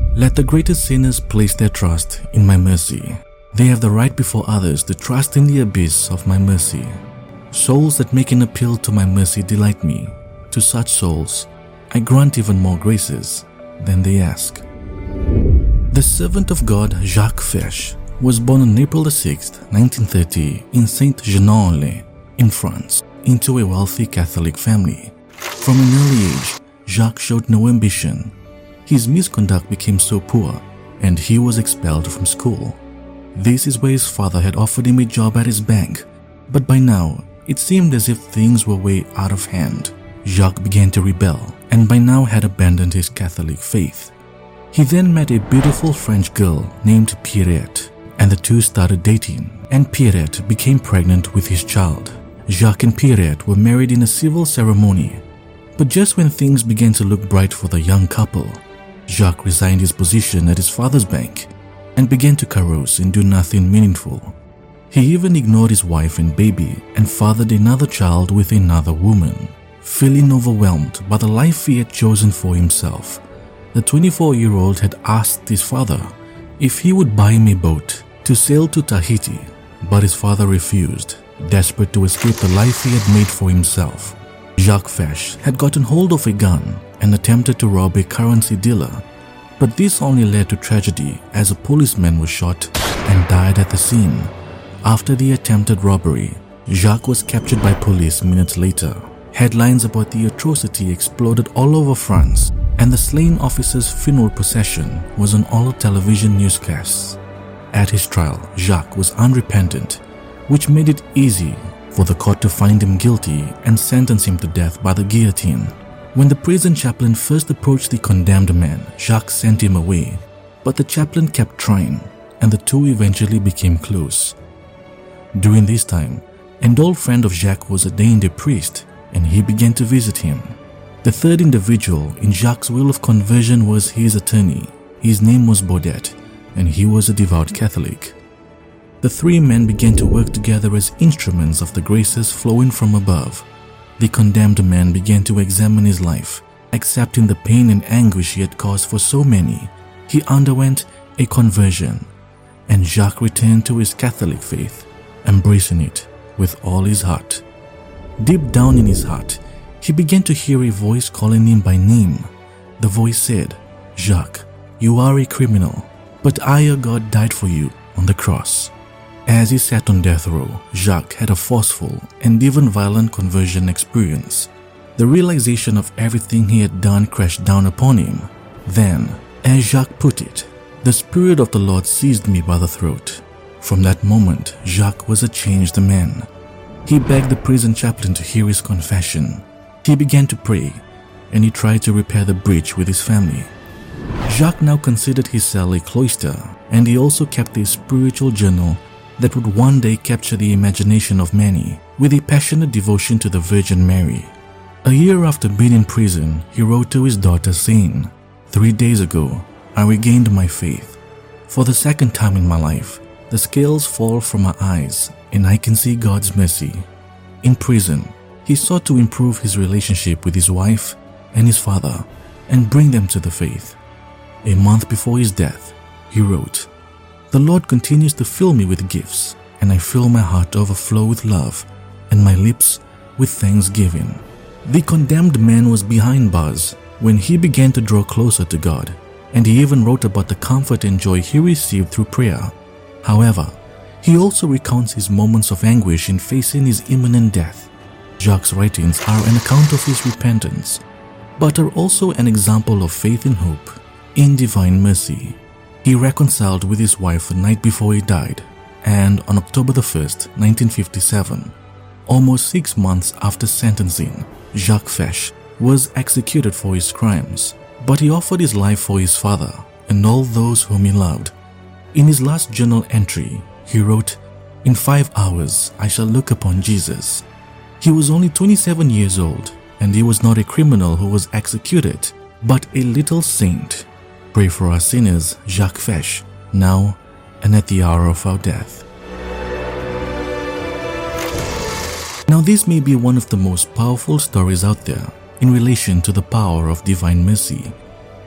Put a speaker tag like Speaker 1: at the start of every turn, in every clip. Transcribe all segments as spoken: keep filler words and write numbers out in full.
Speaker 1: Let the greatest sinners place their trust in my mercy. They have the right before others to trust in the abyss of my mercy. Souls that make an appeal to my mercy delight me. To such souls, I grant even more graces than they ask. The servant of God Jacques Fesch was born on April the sixth, nineteen thirty in Saint-Jean-en-Laye in France into a wealthy Catholic family. From an early age, Jacques showed no ambition. His misconduct became so poor and he was expelled from school. This is where his father had offered him a job at his bank, but by now it seemed as if things were way out of hand. Jacques began to rebel and by now had abandoned his Catholic faith. He then met a beautiful French girl named Pierrette, and the two started dating, and Pierrette became pregnant with his child. Jacques and Pierrette were married in a civil ceremony, but just when things began to look bright for the young couple, Jacques resigned his position at his father's bank and began to carouse and do nothing meaningful. He even ignored his wife and baby and fathered another child with another woman. Feeling overwhelmed by the life he had chosen for himself, the twenty-four-year-old had asked his father if he would buy him a boat to sail to Tahiti, but his father refused, desperate to escape the life he had made for himself. Jacques Fesch had gotten hold of a gun and attempted to rob a currency dealer, but this only led to tragedy as a policeman was shot and died at the scene. After the attempted robbery, Jacques was captured by police minutes later. Headlines about the atrocity exploded all over France, and the slain officer's funeral procession was on all television newscasts. At his trial, Jacques was unrepentant, which made it easy for the court to find him guilty and sentence him to death by the guillotine. When the prison chaplain first approached the condemned man, Jacques sent him away, but the chaplain kept trying, and the two eventually became close. During this time, an old friend of Jacques was ordained a priest, and he began to visit him. The third individual in Jacques' will of conversion was his attorney. His name was Baudet, and he was a devout Catholic. The three men began to work together as instruments of the graces flowing from above. The condemned man began to examine his life. Accepting the pain and anguish he had caused for so many, he underwent a conversion, and Jacques returned to his Catholic faith, embracing it with all his heart. Deep down in his heart, he began to hear a voice calling him by name. The voice said, "Jacques, you are a criminal, but I, your God, died for you on the cross." As he sat on death row, Jacques had a forceful and even violent conversion experience. The realization of everything he had done crashed down upon him. Then, as Jacques put it, "The Spirit of the Lord seized me by the throat." From that moment, Jacques was a changed man. He begged the prison chaplain to hear his confession. He began to pray, and he tried to repair the breach with his family. Jacques now considered his cell a cloister, and he also kept a spiritual journal that would one day capture the imagination of many, with a passionate devotion to the Virgin Mary. A year after being in prison, he wrote to his daughter saying, "Three days ago, I regained my faith. For the second time in my life, the scales fall from my eyes, and I can see God's mercy." In prison, he sought to improve his relationship with his wife and his father and bring them to the faith. A month before his death, he wrote, "The Lord continues to fill me with gifts, and I feel my heart overflow with love and my lips with thanksgiving." The condemned man was behind bars when he began to draw closer to God, and he even wrote about the comfort and joy he received through prayer. However, he also recounts his moments of anguish in facing his imminent death. Jacques' writings are an account of his repentance, but are also an example of faith and hope in divine mercy. He reconciled with his wife the night before he died, and on October the first, nineteen fifty-seven, almost six months after sentencing, Jacques Fesch was executed for his crimes, but he offered his life for his father and all those whom he loved. In his last journal entry, he wrote, "In five hours I shall look upon Jesus." He was only twenty-seven years old, and he was not a criminal who was executed, but a little saint. Pray for our sinners, Jacques Fesch, now and at the hour of our death. Now, this may be one of the most powerful stories out there in relation to the power of divine mercy.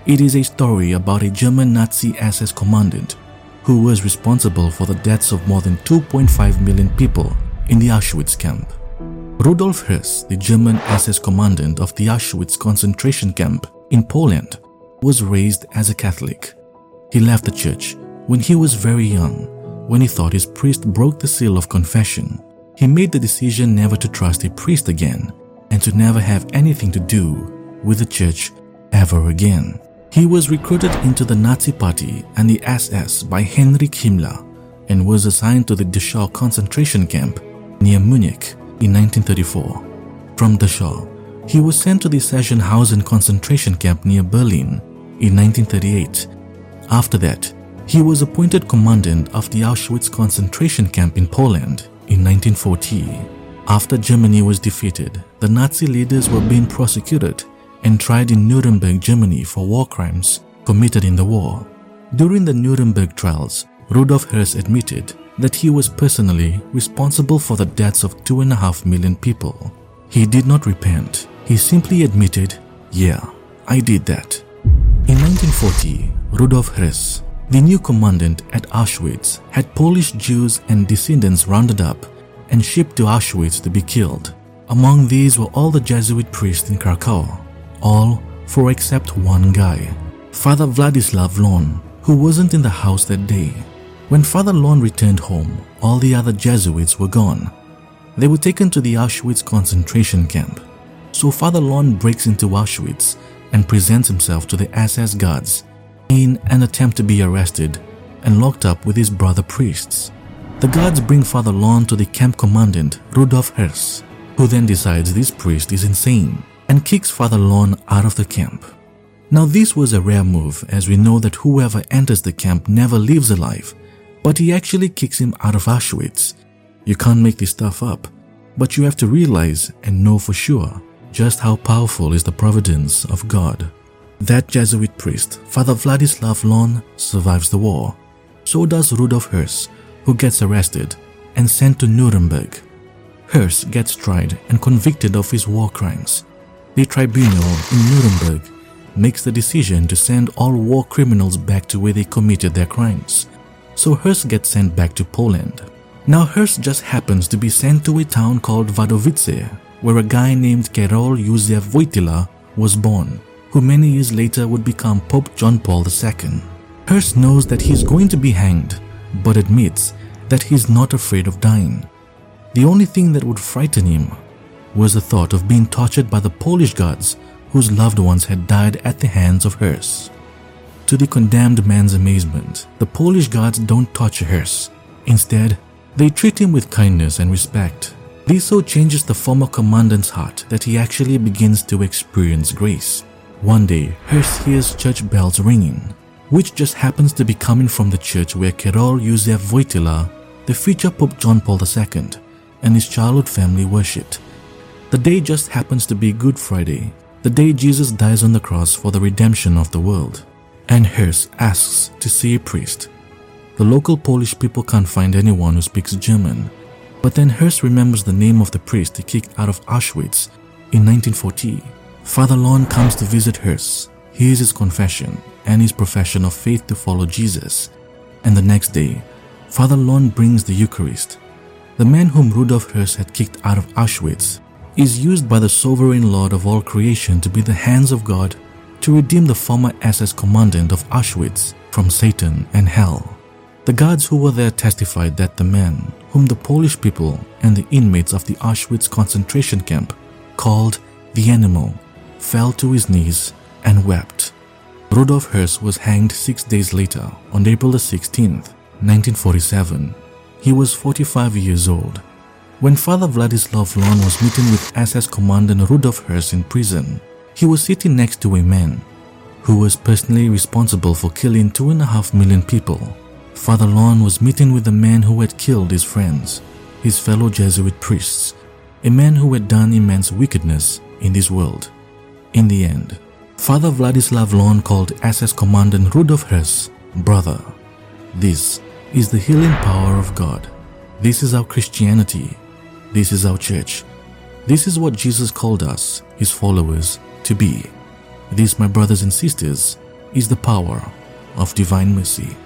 Speaker 1: It is a story about a German Nazi S S commandant who was responsible for the deaths of more than two point five million people in the Auschwitz camp. Rudolf Höss, the German S S commandant of the Auschwitz concentration camp in Poland, was raised as a Catholic. He left the church when he was very young. When he thought his priest broke the seal of confession, he made the decision never to trust a priest again and to never have anything to do with the church ever again. He was recruited into the Nazi Party and the S S by Heinrich Himmler and was assigned to the Dachau concentration camp near Munich in nineteen thirty-four. From Dachau, he was sent to the Sachsenhausen concentration camp near Berlin in nineteen thirty-eight. After that, he was appointed commandant of the Auschwitz concentration camp in Poland in nineteen forty. After Germany was defeated, the Nazi leaders were being prosecuted and tried in Nuremberg, Germany for war crimes committed in the war. During the Nuremberg trials, Rudolf Höss admitted that he was personally responsible for the deaths of two and a half million people. He did not repent. He simply admitted, "Yeah, I did that." In nineteen forty, Rudolf Höss, the new commandant at Auschwitz, had Polish Jews and descendants rounded up and shipped to Auschwitz to be killed. Among these were all the Jesuit priests in Krakow, all for except one guy, Father Vladislav Lon, who wasn't in the house that day. When Father Lon returned home, all the other Jesuits were gone. They were taken to the Auschwitz concentration camp. So Father Lon breaks into Auschwitz and presents himself to the S S guards in an attempt to be arrested and locked up with his brother priests. The guards bring Father Lon to the camp commandant Rudolf Höss, who then decides this priest is insane and kicks Father Lon out of the camp. Now this was a rare move, as we know that whoever enters the camp never leaves alive, but he actually kicks him out of Auschwitz. You can't make this stuff up, but you have to realize and know for sure just how powerful is the providence of God. That Jesuit priest, Father Vladislav Lon, survives the war. So does Rudolf Höss, who gets arrested and sent to Nuremberg. Höss gets tried and convicted of his war crimes. The tribunal in Nuremberg makes the decision to send all war criminals back to where they committed their crimes. So Höss gets sent back to Poland. Now Höss just happens to be sent to a town called Wadowice, where a guy named Karol Józef Wojtyła was born, who many years later would become Pope John Paul the Second. Höss knows that he's going to be hanged, but admits that he's not afraid of dying. The only thing that would frighten him was the thought of being tortured by the Polish guards whose loved ones had died at the hands of Höss. To the condemned man's amazement, the Polish guards don't torture Höss. Instead, they treat him with kindness and respect. This so changes the former commandant's heart that he actually begins to experience grace. One day, Höss hears church bells ringing, which just happens to be coming from the church where Karol Józef Wojtyła, the future Pope John Paul the Second, and his childhood family worshipped. The day just happens to be Good Friday, the day Jesus dies on the cross for the redemption of the world. And Höss asks to see a priest. The local Polish people can't find anyone who speaks German, but then Höss remembers the name of the priest he kicked out of Auschwitz in nineteen forty. Father Lon comes to visit Höss, hears his confession and his profession of faith to follow Jesus, and the next day, Father Lon brings the Eucharist. The man whom Rudolf Höss had kicked out of Auschwitz is used by the sovereign Lord of all creation to be the hands of God to redeem the former S S commandant of Auschwitz from Satan and hell. The guards who were there testified that the man, whom the Polish people and the inmates of the Auschwitz concentration camp called the Animal, fell to his knees and wept. Rudolf Höss was hanged six days later on April the sixteenth, nineteen forty-seven. He was forty-five years old. When Father Vladislav Lon was meeting with S S Commandant Rudolf Höss in prison, he was sitting next to a man who was personally responsible for killing two and a half million people. Father Lon was meeting with the man who had killed his friends, his fellow Jesuit priests, a man who had done immense wickedness in this world. In the end, Father Vladislav Lon called S S Commandant Rudolf Höss brother. This is the healing power of God. This is our Christianity. This is our church. This is what Jesus called us, his followers, to be. This, my brothers and sisters, is the power of divine mercy.